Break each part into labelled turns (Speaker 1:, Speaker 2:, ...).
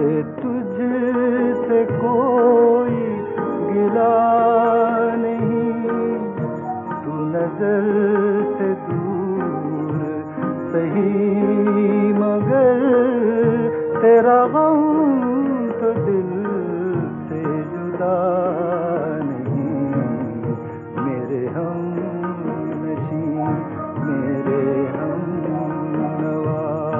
Speaker 1: तुझसे कोई गिला नहीं, तू नजर से दूर सही मगर तेरा गम तो दिल से जुदा नहीं। मेरे हमनशी, मेरे हमनवा।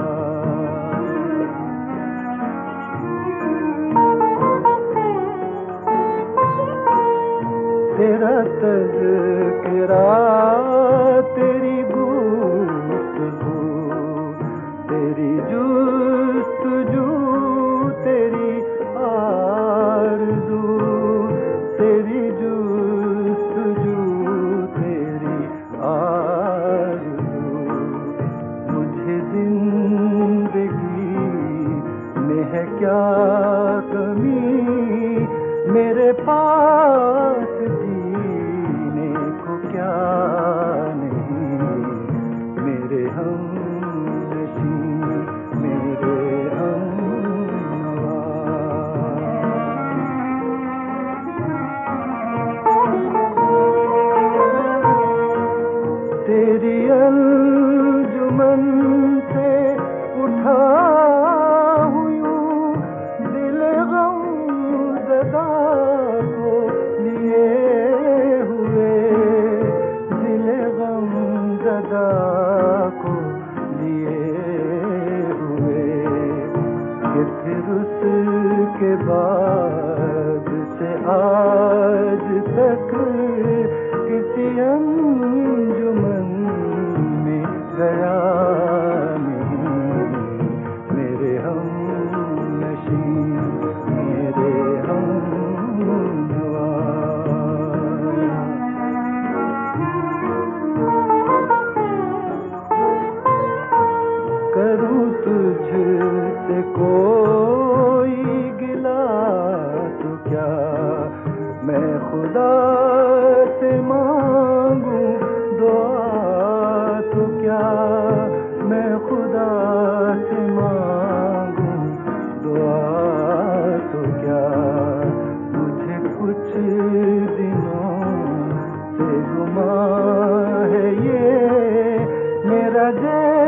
Speaker 1: तेरा तज़किरा, तेरी गुफ्तगू, तेरी जुस्तजू, तेरी आरज़ू, तेरी जुस्तजू, तेरी आरज़ू, मुझे जिंदगी में है क्या कमी, मेरे पास जीने को क्या नहीं। मेरे हमनशी, मेरे हमनवा। तेरी अंजुमन से उठा हुई दिल गम ज़दा को लिए हुए, दिल गम ज़दा को लिए हुए, कि फिर उसके बाद से आज तक किसी अंजुमन में गया नहीं। मेरे हमनशी, मेरे हमनवा। करूं तुझसे कोई गिला तो क्या, मैं खुदा से मांगूं दुआ तो क्या, मैं खुदा से मांगूं दुआ तो क्या। मुझे कुछ दिनों से गुमा है ये मेरा